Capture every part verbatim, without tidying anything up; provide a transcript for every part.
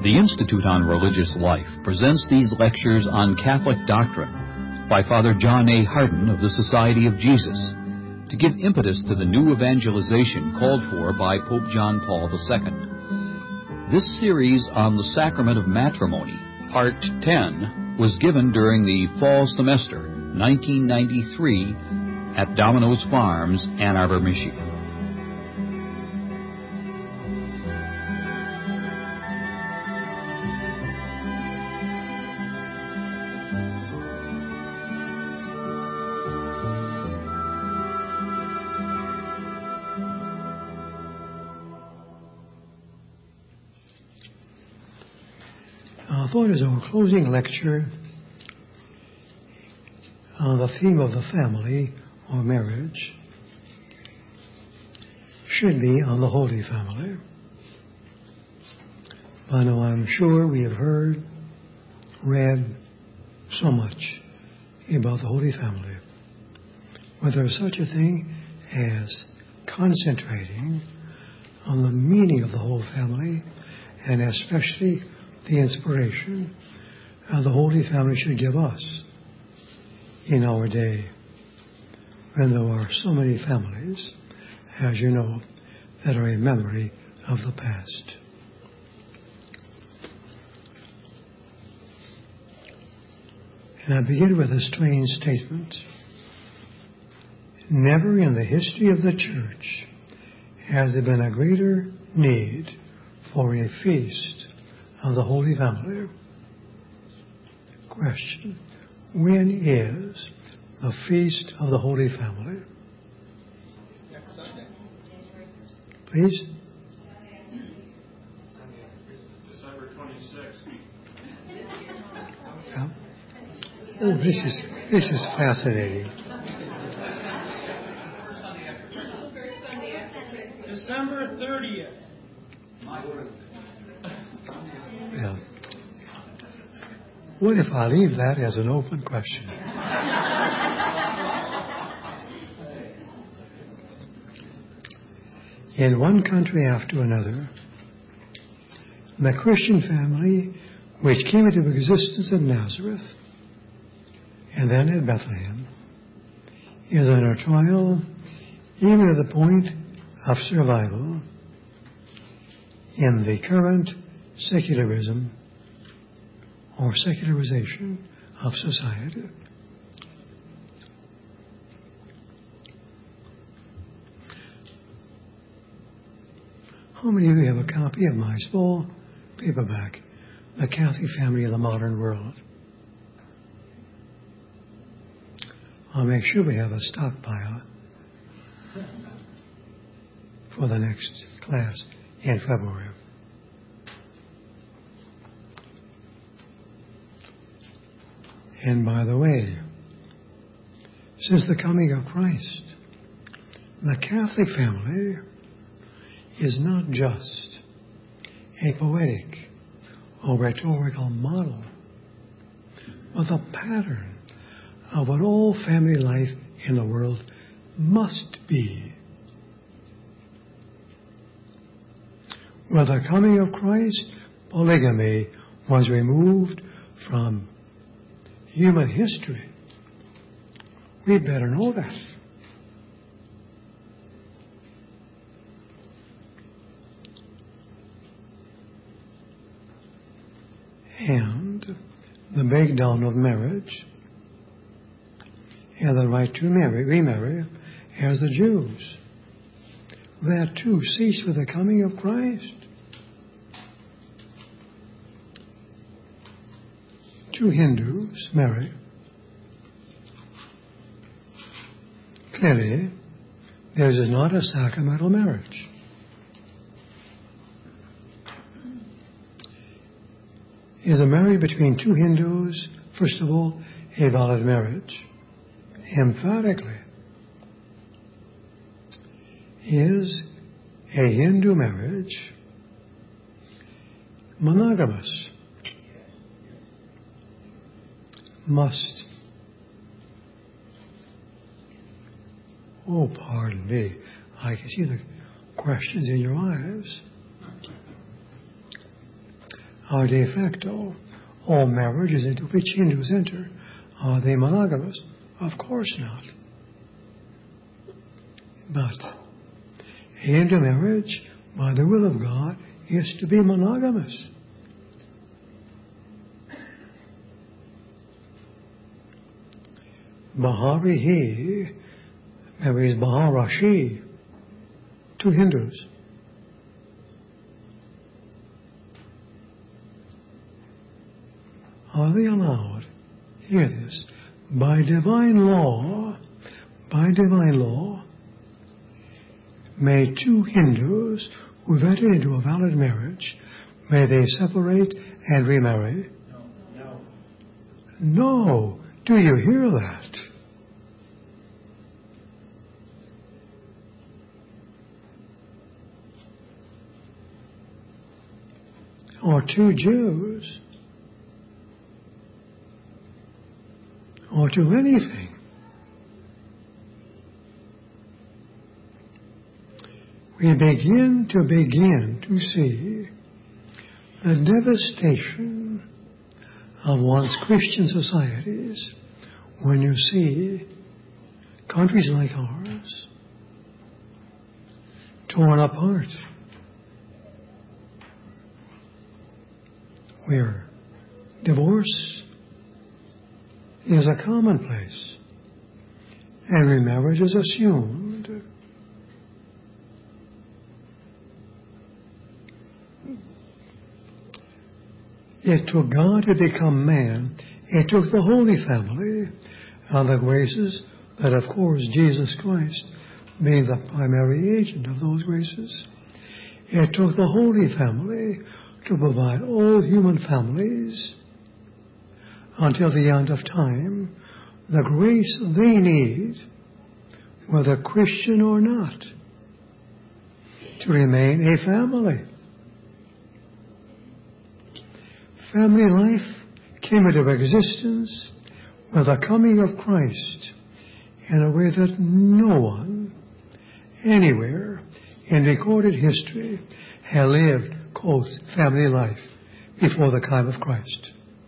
The Institute on Religious Life presents these lectures on Catholic doctrine by Father John A. Hardin of the Society of Jesus to give impetus to the new evangelization called for by Pope John Paul the Second. This series on the sacrament of matrimony, Part ten, was given during the fall semester nineteen ninety-three at Domino's Farms, Ann Arbor, Michigan. I thought as our closing lecture on the theme of the family or marriage should be on the Holy Family. I know I'm sure we have heard, read so much about the Holy Family. But there's such a thing as concentrating on the meaning of the whole family, and especially the inspiration uh, the Holy Family should give us in our day, when there are so many families, as you know, that are a memory of the past. And I begin with a strange statement. Never in the history of the Church has there been a greater need for a feast of the Holy Family. Question: when is the Feast of the Holy Family? Next Sunday. Please? December twenty-sixth. Yeah. Oh, this is this is fascinating. December thirtieth. Yeah. What if I leave that as an open question? In one country after another, the Christian family, which came into existence in Nazareth and then at Bethlehem, is under trial, even at the point of survival, in the current secularism or secularization of society. How many of you have a copy of my small paperback, The Catholic Family in the Modern World? I'll make sure we have a stockpile for the next class in February. And by the way, since the coming of Christ, the Catholic family is not just a poetic or rhetorical model, but the pattern of what all family life in the world must be. With the coming of Christ, polygamy was removed from human history. We better know that. And the breakdown of marriage and the right to marry, remarry, as the Jews. That too ceased with the coming of Christ. Two Hindus marry. Clearly, theirs is not a sacramental marriage. Is a marriage between two Hindus, first of all, a valid marriage? Emphatically. Is a Hindu marriage monogamous? Must. Oh, pardon me. I can see the questions in your eyes. are de facto all marriages into which Hindus enter. Are they monogamous? Of course not. But a Hindu marriage, by the will of God, is to be monogamous. Baharihi marries Baharashi to Hindus. Are they allowed? Hear this. By divine law, by divine law, may two Hindus who have entered into a valid marriage, may they separate and remarry? No. No. No. Do you hear that? Or two Jews, or to anything. We begin to begin to see the devastation of one's Christian societies when you see countries like ours torn apart, where divorce is a commonplace and remarriage is assumed. It took God to become man. It took the Holy Family and the graces that, of course, Jesus Christ being the primary agent of those graces. It took the Holy Family to provide all human families until the end of time the grace they need, whether Christian or not, to remain a family. Family life came into existence with the coming of Christ in a way that no one anywhere in recorded history had lived, quote, family life before the time of Christ.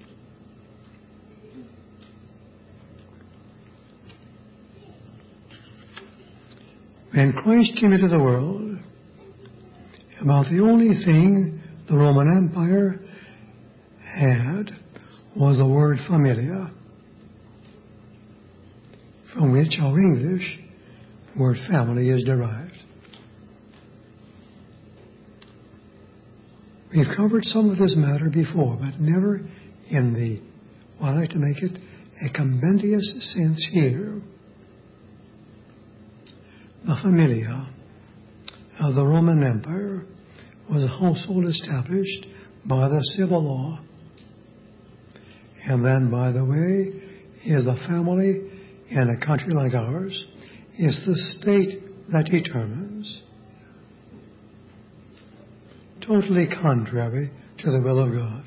When Christ came into the world, about the only thing the Roman Empire had was the word familia, from which our English word family is derived. We've covered some of this matter before, but never in the, well, I like to make it a compendious sense here. The familia of the Roman Empire was a household established by the civil law. And then, by the way, is the family in a country like ours, is the state that determines. Totally contrary to the will of God.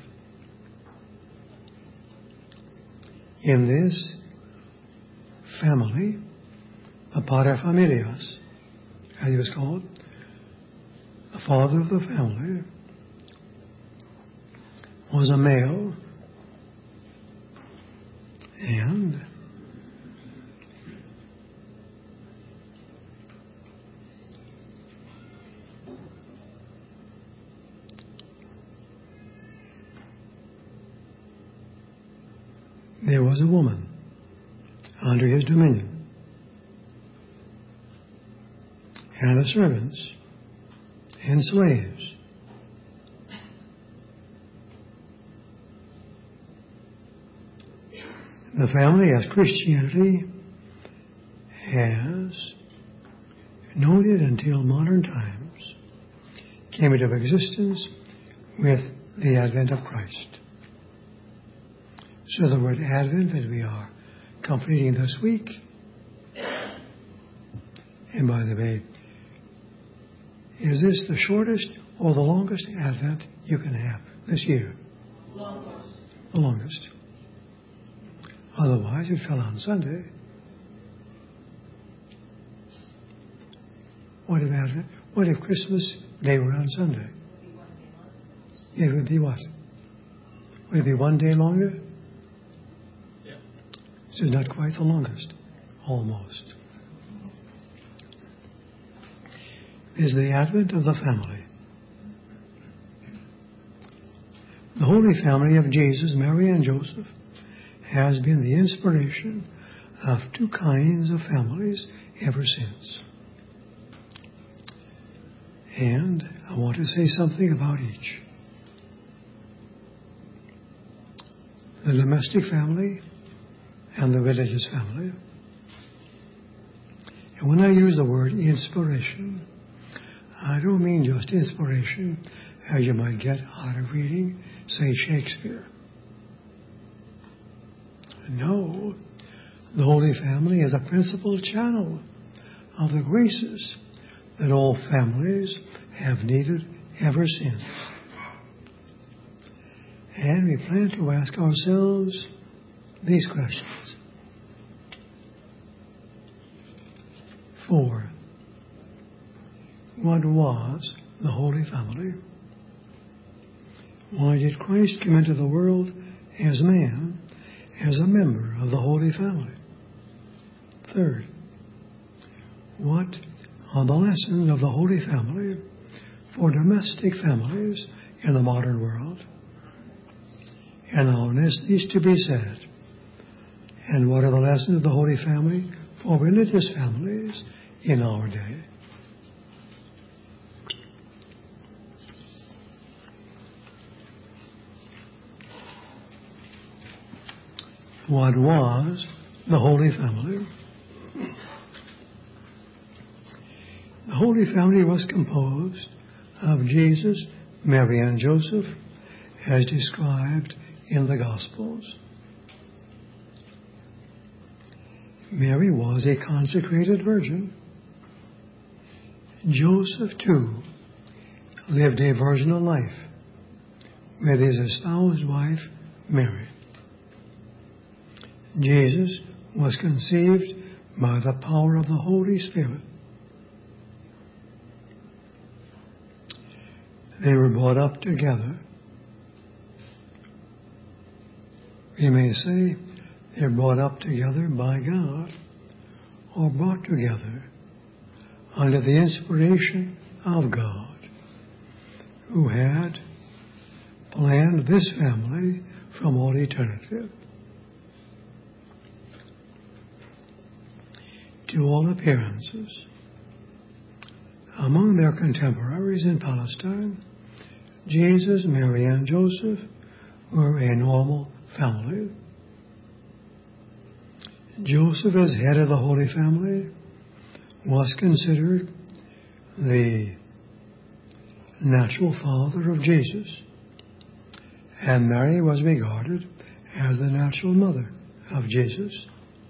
In this family, the pater familias, as he was called, the father of the family, was a male, and there was a woman under his dominion, and the servants and slaves. The family, as Christianity has known it until modern times, came into existence with the advent of Christ. So the word Advent that we are completing this week, and by the way, is this the shortest or the longest Advent you can have this year? Longest. The longest. Otherwise, it fell on Sunday. What if Advent? What if Christmas Day were on Sunday? It would be what? Will it be one day longer? Yeah. This is not quite the longest. Almost. Is the advent of the family. The Holy Family of Jesus, Mary, and Joseph has been the inspiration of two kinds of families ever since. And I want to say something about each. The domestic family and the religious family. And when I use the word inspiration, I don't mean just inspiration as you might get out of reading, say, Shakespeare. No, the Holy Family is a principal channel of the graces that all families have needed ever since. And we plan to ask ourselves these questions. Four. What was the Holy Family? Why did Christ come into the world as man, as a member of the Holy Family? Third, what are the lessons of the Holy Family for domestic families in the modern world? And how is to be said? And what are the lessons of the Holy Family for religious families in our day? What was the Holy Family? The Holy Family was composed of Jesus, Mary, and Joseph, as described in the Gospels. Mary was a consecrated virgin. Joseph, too, lived a virginal life with his espoused wife, Mary. Jesus was conceived by the power of the Holy Spirit. They were brought up together. We may say they're brought up together by God, or brought together under the inspiration of God, who had planned this family from all eternity. To all appearances, among their contemporaries in Palestine, Jesus, Mary, and Joseph were a normal family. Joseph, as head of the Holy Family, was considered the natural father of Jesus, and Mary was regarded as the natural mother of Jesus.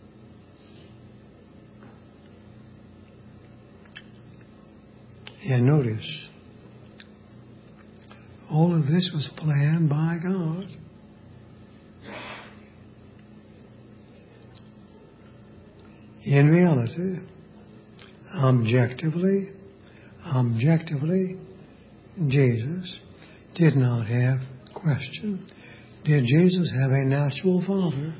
And notice, all of this was planned by God. In reality, objectively, objectively, Jesus did not have question. Did Jesus have a natural father?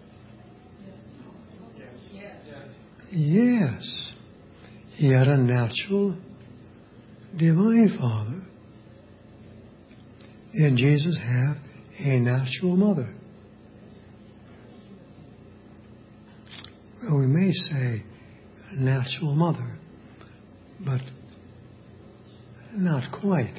Yes. Yes. He had a natural divine father. Did Jesus have a natural mother? Well, we may say natural mother, but not quite.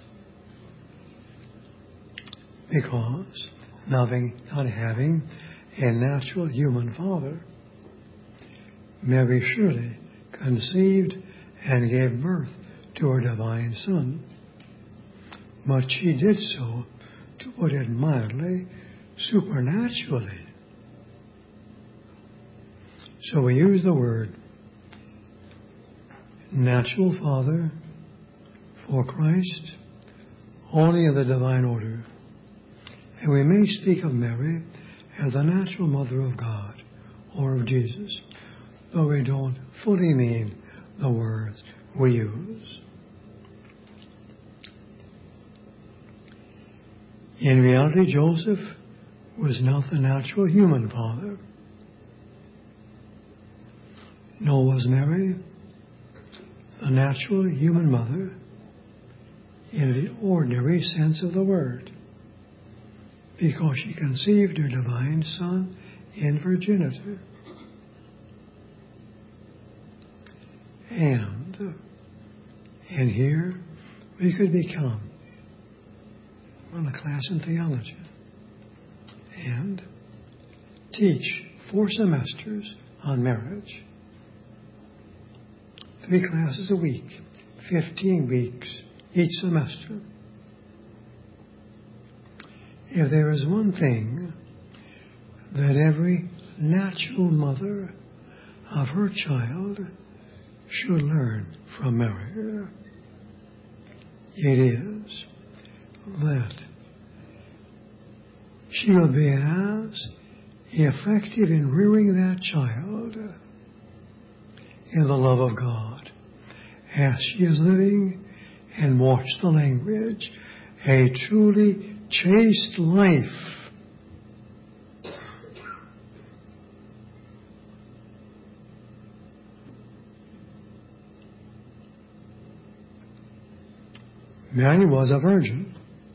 Because nothing, not having a natural human father, Mary surely conceived and gave birth to her divine Son. But she did so, to put it mildly, supernaturally. So we use the word natural father for Christ only in the divine order. And we may speak of Mary as the natural mother of God or of Jesus, though we don't fully mean the words we use. In reality, Joseph was not the natural human father. Nor was Mary the natural human mother in the ordinary sense of the word, because she conceived her divine Son in virginity. And, and here we could become on a class in theology and teach four semesters on marriage. Three classes a week, fifteen weeks each semester. If there is one thing that every natural mother of her child should learn from Mary, it is that she will be as effective in rearing that child in the love of God as she is living, and watch the language, a truly chaste life. Mary was a virgin.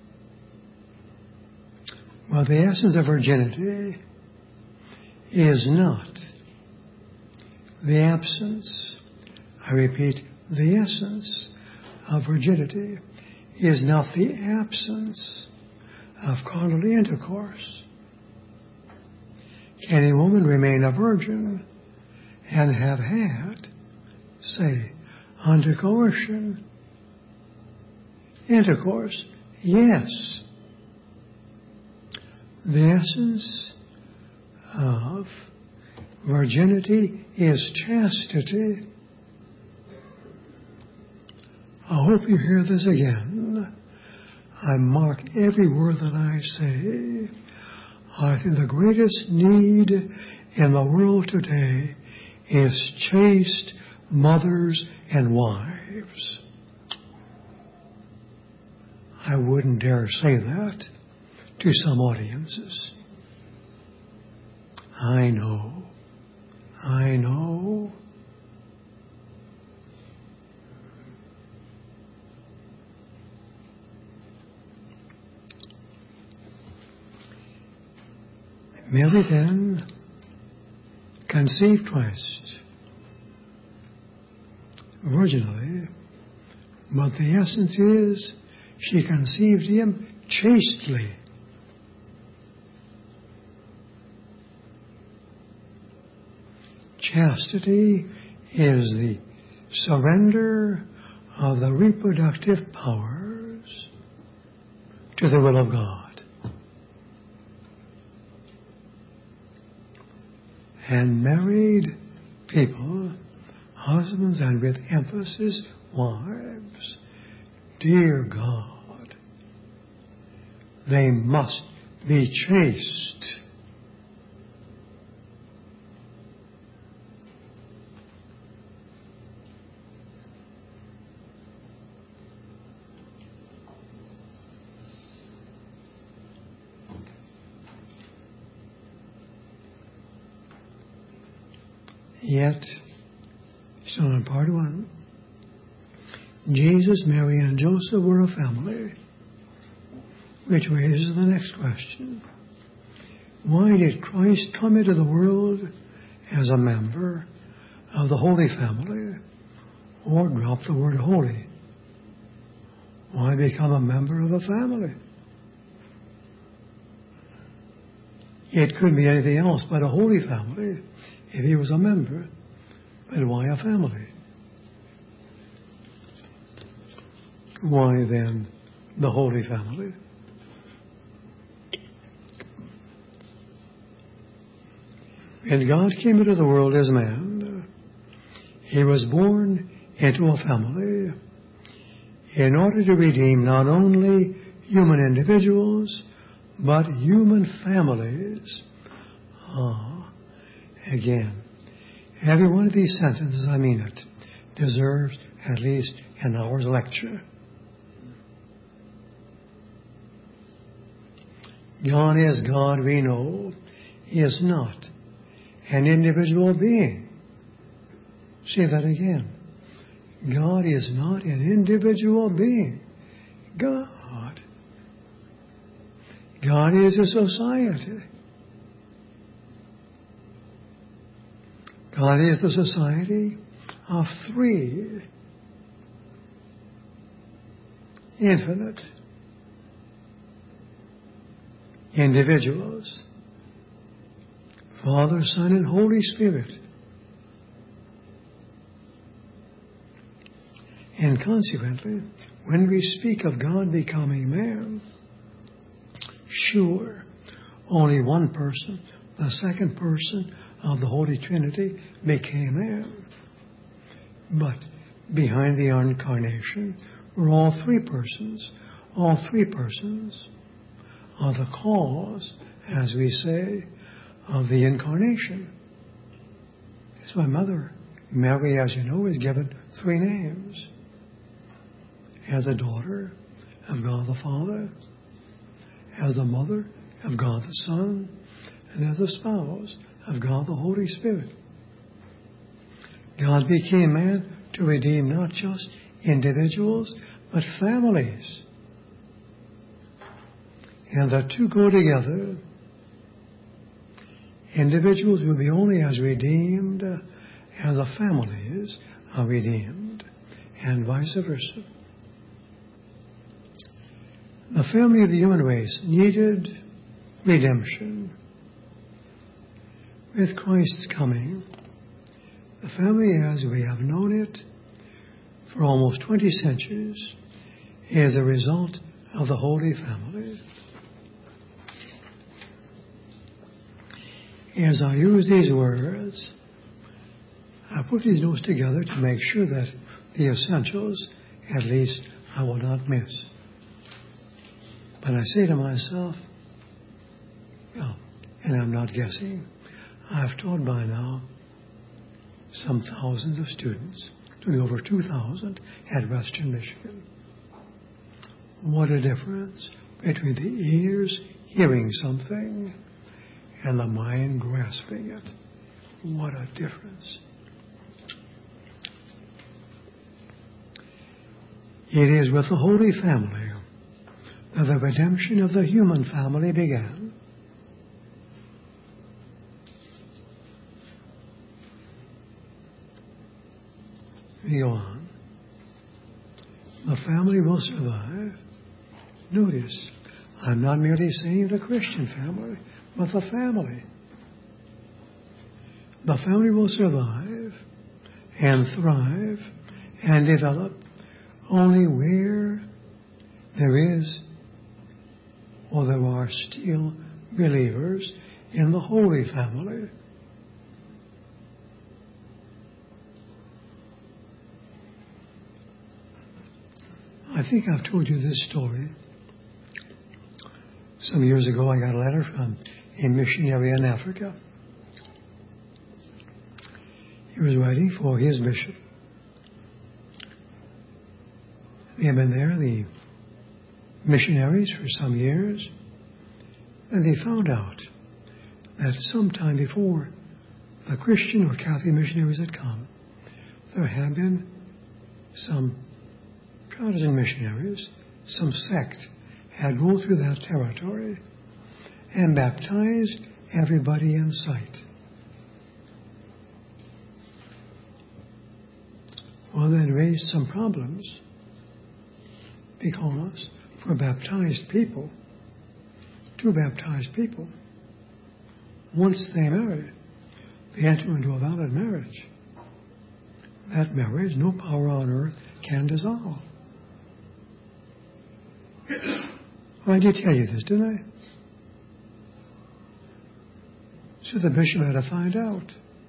Well, the essence of virginity is not the absence, I repeat, the essence of virginity is not the absence of carnal intercourse. Can a woman remain a virgin and have had, say, under coercion, intercourse? Yes. The essence of virginity is chastity. I hope you hear this again. I mark every word that I say. I think the greatest need in the world today is chaste mothers and wives. I wouldn't dare say that to some audiences. I know. I know. Mary then conceived Christ virginally, but the essence is she conceived him chastely. Chastity is the surrender of the reproductive powers to the will of God. And married people, husbands, and with emphasis, wives, dear God, they must be chaste. Yet, still in part one, Jesus, Mary, and Joseph were a family, which raises the next question. Why did Christ come into the world as a member of the Holy Family, or drop the word holy? Why become a member of a family? It could be anything else but a holy family if he was a member. But why a family? Why then the Holy Family? When God came into the world as man, he was born into a family in order to redeem not only human individuals, but human families. Ah, again, every one of these sentences, I mean it, deserves at least an hour's lecture. God is God, we know. He is not an individual being. Say that again. God is not an individual being. God. God is a society. God is the society of three infinite individuals: Father, Son, and Holy Spirit. And consequently, when we speak of God becoming man, sure, only one person, the second person of the Holy Trinity, became man. But behind the incarnation were all three persons. All three persons are the cause, as we say, of the incarnation. That's why Mother Mary, as you know, is given three names. As the daughter of God the Father, as the mother of God the Son, and as the spouse of God the Holy Spirit. God became man to redeem not just individuals, but families. And the two go together. Individuals will be only as redeemed as the families are redeemed, and vice versa. The family of the human race needed redemption. With Christ's coming, the family as we have known it for almost twenty centuries is a result of the Holy Family. As I use these words, I put these notes together to make sure that the essentials, at least, I will not miss. But I say to myself, well, and I'm not guessing, I've taught by now some thousands of students, doing over two thousand at Western Michigan. What a difference between the ears hearing something and the mind grasping it. What a difference. It is with the Holy Family that the redemption of the human family began. We go on. The family will survive. Notice, I'm not merely saying the Christian family, but the family. The family will survive and thrive and develop only where there is or there are still believers in the Holy Family. I think I've told you this story. Some years ago, I got a letter from a missionary in Africa. He was writing for his bishop. They had been there, the missionaries, for some years, and they found out that sometime before the Christian or Catholic missionaries had come, there had been some Protestant missionaries, some sect, had gone through that territory and baptized everybody in sight. Well, that raised some problems because for baptized people, two baptized people, once they marry, they enter into a valid marriage. That marriage, no power on earth can dissolve. Well, I did tell you this, didn't I? So the bishop had to find out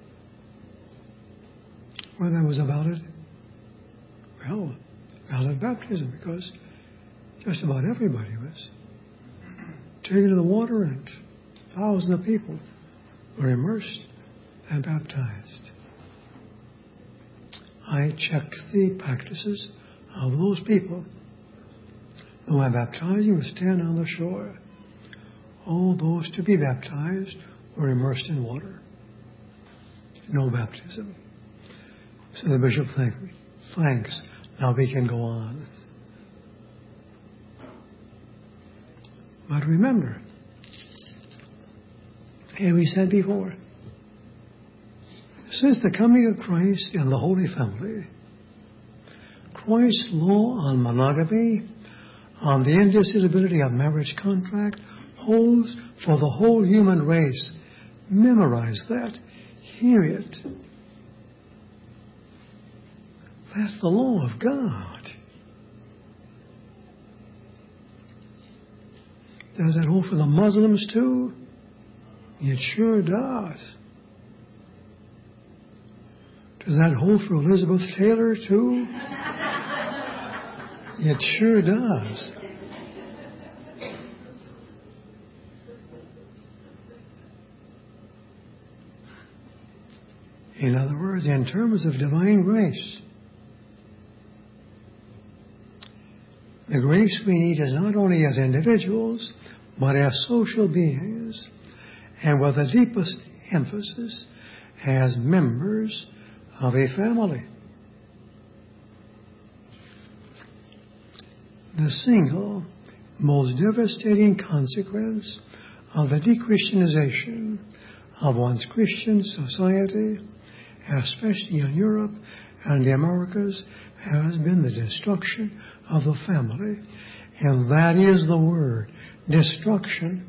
whether that was a valid, well, valid baptism, because just about everybody was taken to the water and thousands of people were immersed and baptized. I checked the practices of those people. When I baptized, you would stand on the shore. all those to be baptized were immersed in water. No baptism. So the bishop thanked me. Thanks. Now we can go on. But remember, as we said before, since the coming of Christ and the Holy Family, Christ's law on monogamy, on the indissolubility of marriage contract, holds for the whole human race. Memorize that. Hear it. That's the law of God. Does that hold for the Muslims too? It sure does. Does that hold for Elizabeth Taylor too? It sure does. In other words, in terms of divine grace, the grace we need is not only as individuals, but as social beings, and with the deepest emphasis as members of a family. The single most devastating consequence of the de-Christianization of one's Christian society, especially in Europe and the Americas, has been the destruction of the family. And that is the word, destruction.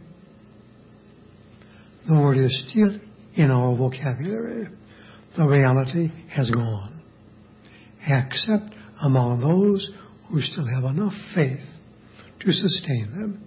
The word is still in our vocabulary. The reality has gone, except among those who still have enough faith to sustain them.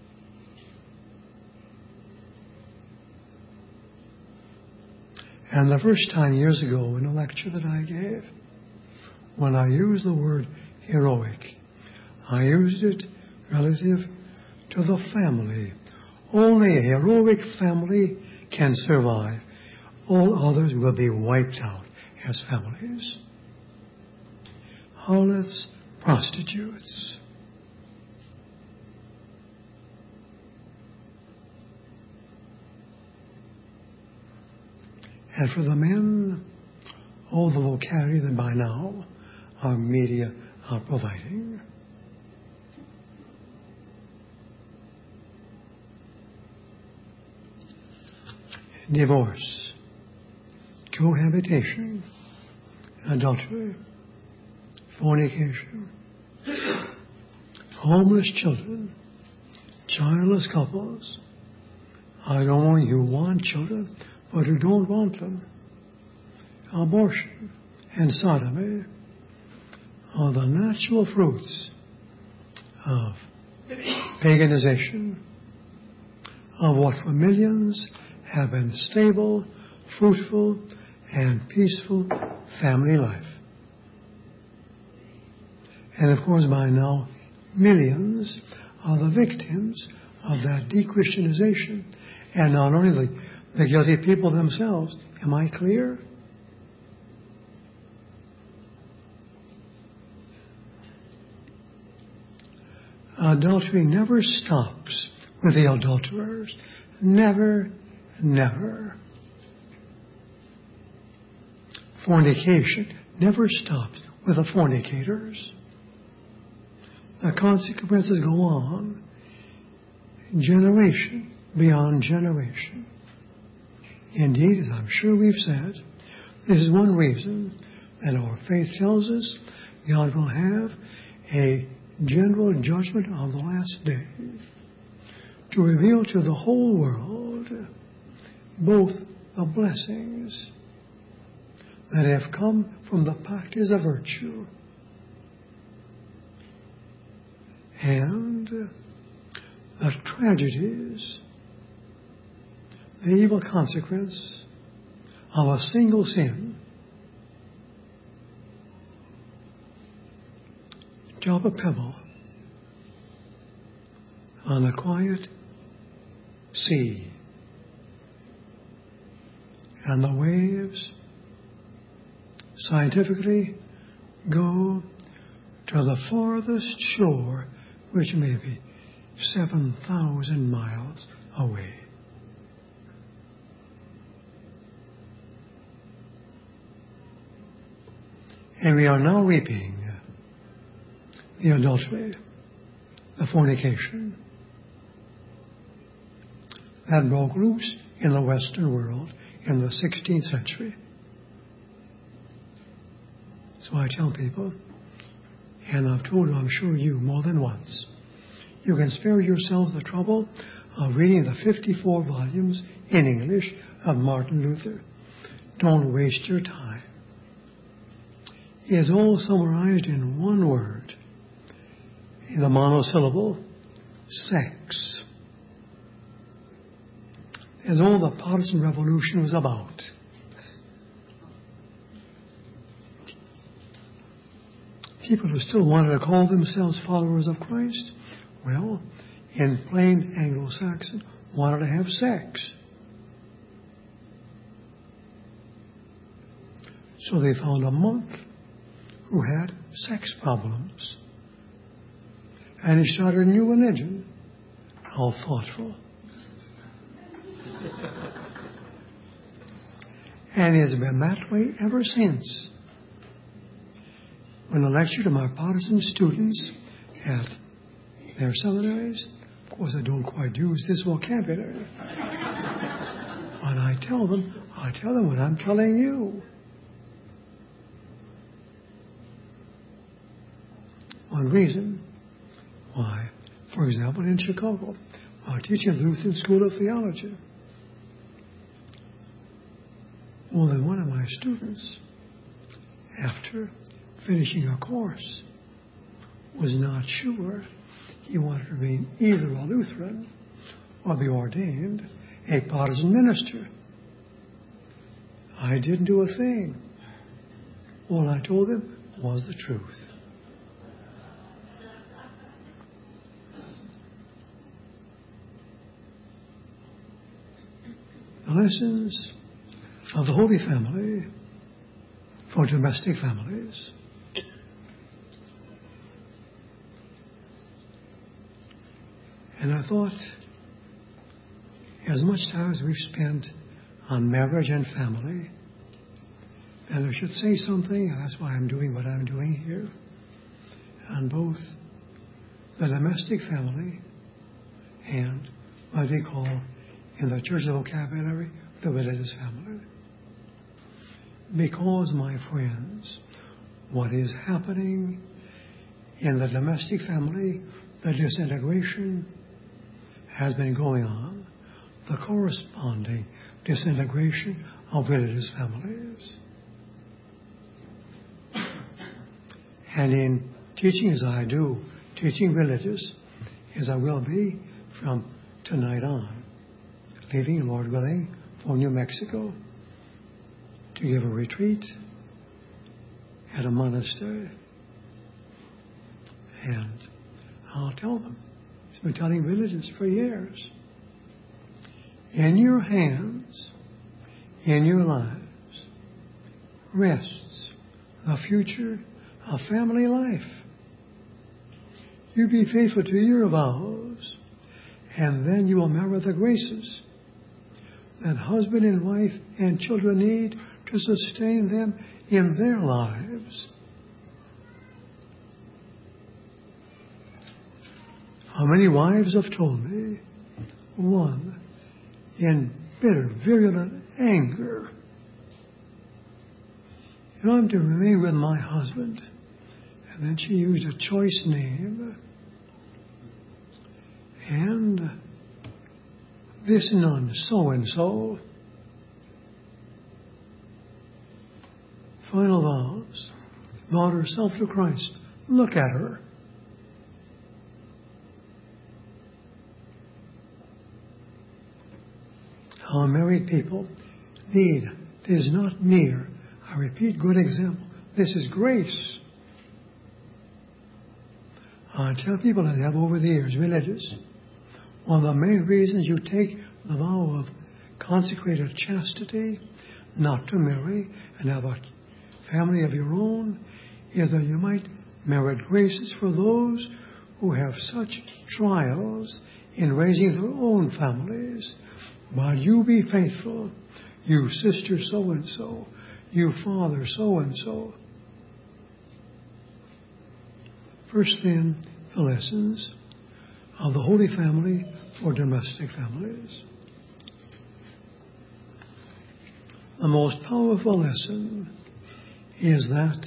And the first time years ago in a lecture that I gave, when I used the word heroic, I used it relative to the family. Only a heroic family can survive. All others will be wiped out as families. Harlots, prostitutes. And for the men, all the vocabulary that by now our media are providing. Divorce, cohabitation, adultery, fornication, homeless children, childless couples. I don't know you want children, but you don't want them. Abortion and sodomy are the natural fruits of paganization, of what for millions have been stable, fruitful, and peaceful family life. And of course, by now, millions are the victims of that de-Christianization, and not only the, the guilty people themselves. Am I clear? Adultery never stops with the adulterers. Never, never. Fornication never stops with the fornicators. The consequences go on, generation beyond generation. Indeed, as I'm sure we've said, this is one reason that our faith tells us God will have a general judgment on the last day to reveal to the whole world both the blessings that have come from the practice of virtue and the tragedies, the evil consequence of a single sin. Drop a pebble on a quiet sea, and the waves scientifically go to the farthest shore, which may be seven thousand miles away. And we are now reaping the adultery, the fornication that broke loose in the Western world in the sixteenth century. So I tell people, and I've told, I'm sure you, more than once, you can spare yourselves the trouble of reading the fifty-four volumes in English of Martin Luther. Don't waste your time. It is all summarized in one word, in the monosyllable, sex. As all the Protestant Revolution was about. People who still wanted to call themselves followers of Christ, well, in plain Anglo-Saxon, wanted to have sex. So they found a monk who had sex problems. And he started a new religion. How thoughtful. And it's been that way ever since. When I lecture to my Protestant students at their seminaries, of course I don't quite use this vocabulary. But I tell them, I tell them what I'm telling you. One reason why, for example, in Chicago, while teaching at the Lutheran School of Theology, more than one of my students, after finishing a course, was not sure he wanted to remain either a Lutheran or be ordained a Protestant minister. I didn't do a thing. All I told him was the truth. The lessons of the Holy Family for domestic families. And I thought, as much time as we've spent on marriage and family, and I should say something, and that's why I'm doing what I'm doing here, on both the domestic family and what we call in the church vocabulary, the religious family. Because, my friends, what is happening in the domestic family, the disintegration has been going on, the corresponding disintegration of religious families. And in teaching as I do, teaching religious as I will be from tonight on, leaving, Lord willing, for New Mexico to give a retreat at a monastery. And I'll tell them, he's been telling religions for years, in your hands, in your lives, rests the future of family life. You be faithful to your vows, and then you will merit the graces that husband and wife and children need to sustain them in their lives. How many wives have told me, one, in bitter, virulent anger, you know, I'm to remain with my husband. And then she used a choice name. And this nun, so-and-so, final vows, vowed herself to Christ. Look at her. How married people need, this is not mere, I repeat, good example. This is grace. I tell people that have over the years, religious, one of the main reasons you take the vow of consecrated chastity, not to marry and have a family of your own, is that you might merit graces for those who have such trials in raising their own families, but you be faithful, you sister so-and-so, you father so-and-so. First then, the lessons of the Holy Family for domestic families. The most powerful lesson is that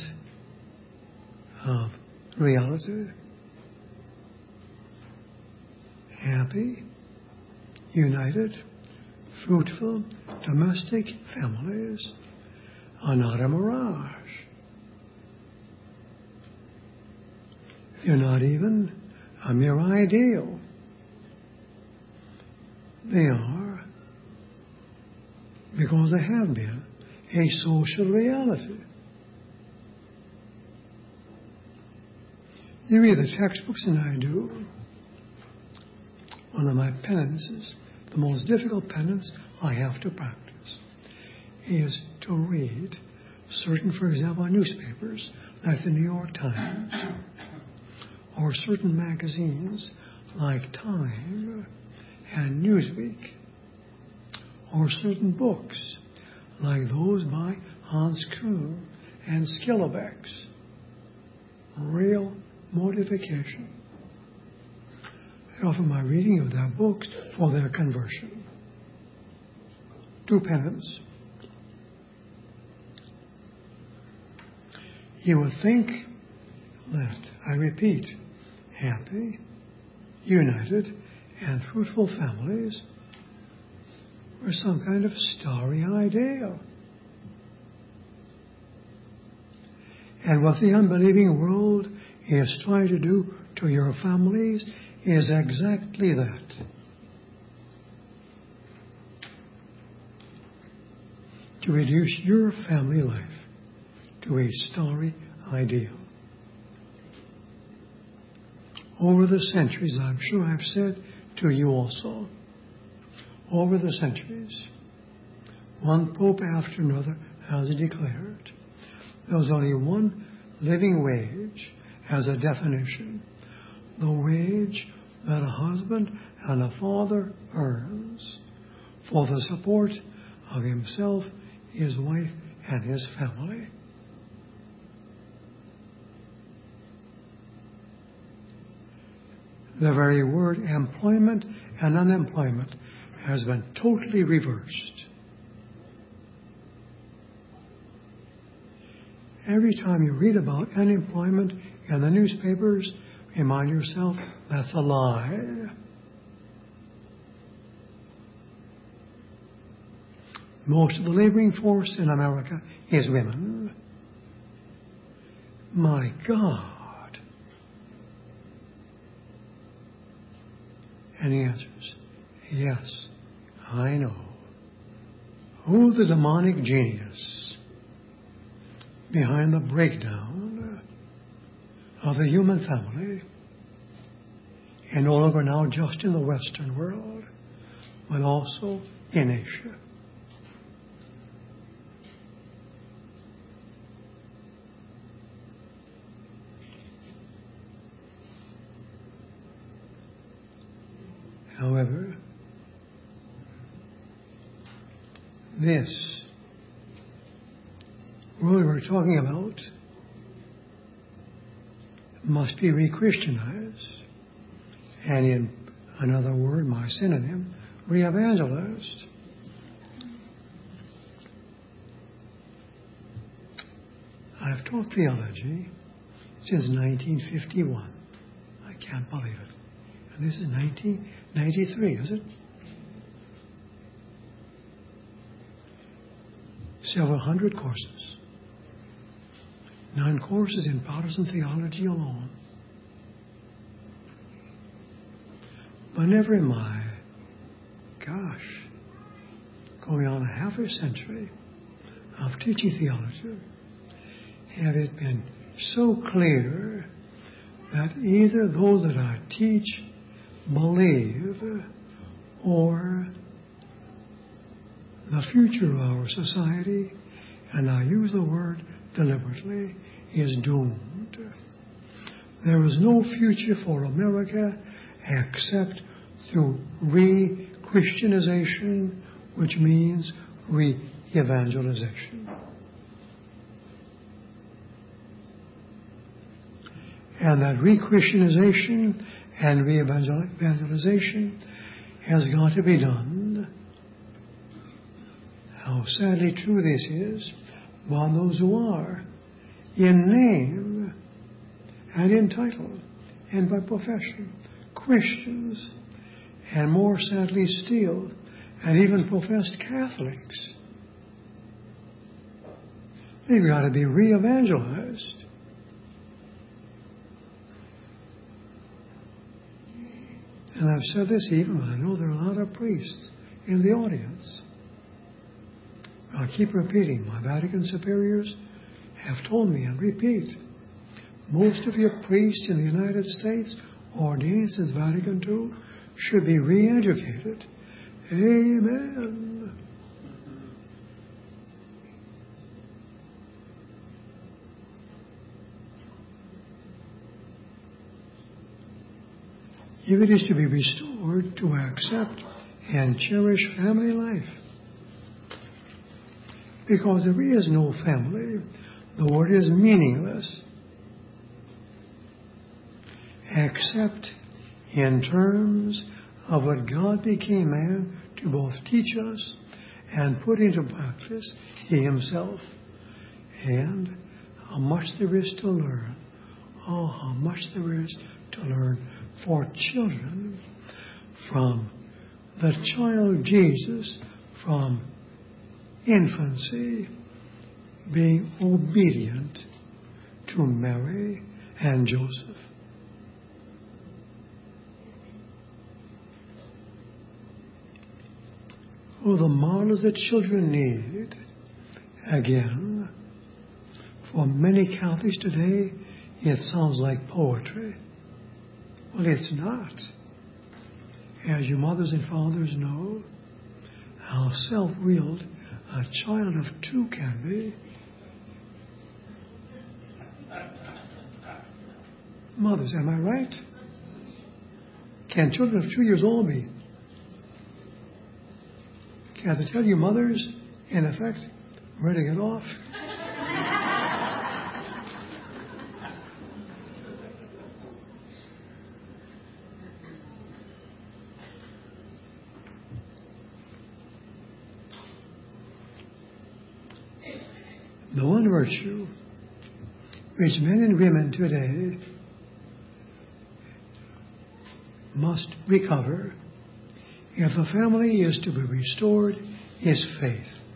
of reality. Happy, united, fruitful, domestic families are not a mirage. They're not even a mere ideal. They are, because they have been, a social reality. You read the textbooks, and I do. One of my penances, the most difficult penance I have to practice, is to read certain, for example, newspapers like the New York Times, or certain magazines like Time and Newsweek, or certain books like those by Hans Kuhn and Skillebecks. Real mortification. I offer my reading of their books for their conversion. Do penance. You would think that, I repeat, happy, united, and fruitful families were some kind of starry ideal. And what the unbelieving world is trying to do to your families is exactly that. To reduce your family life to a starry ideal. Over the centuries, I'm sure I've said to you also, over the centuries, one pope after another has declared there's only one living wage as a definition. The wage that a husband and a father earns for the support of himself, his wife, and his family. The very word employment and unemployment has been totally reversed. Every time you read about unemployment in the newspapers, remind yourself that's a lie. Most of the laboring force in America is women. My God. And he answers, yes, I know. Who the demonic genius behind the breakdown of the human family, and no longer now just in the Western world, but also in Asia. However, this world we're talking about must be re-Christianized, and in another word, my synonym, re-evangelized. I've taught theology since nineteen fifty-one. I can't believe it. And this is nineteen ninety-three, is it? Several hundred courses. Nine courses in Protestant theology alone. But never in my, gosh, going on a half a century of teaching theology, have it been so clear that either those that I teach believe, or the future of our society, and I use the word deliberately, is doomed. There is no future for America except through re-Christianization, which means re-evangelization. And that re-Christianization and re-evangelization has got to be done. How sadly true this is by those who are, in name and in title and by profession, Christians, and more sadly still, and even professed Catholics. They've got to be re-evangelized. And I've said this even when I know there are a lot of priests in the audience. I keep repeating, my Vatican superiors have told me, and repeat, most of your priests in the United States, ordained since Vatican Two, should be re-educated. Amen. If it is to be restored to accept and cherish family life. Because there is no family, the word is meaningless, except in terms of what God became man to both teach us and put into practice He Himself. And how much there is to learn. Oh, how much there is to learn for children from the child Jesus, from infancy, being obedient to Mary and Joseph. Oh, the models that children need, again, for many Catholics today, it sounds like poetry. Well, it's not. As you mothers and fathers know, how self-willed a child of two can be. Mothers, am I right? Can children of two years old be? Can I tell you, mothers, in effect, ready to get off? The one virtue which men and women today must recover if the family is to be restored is faith.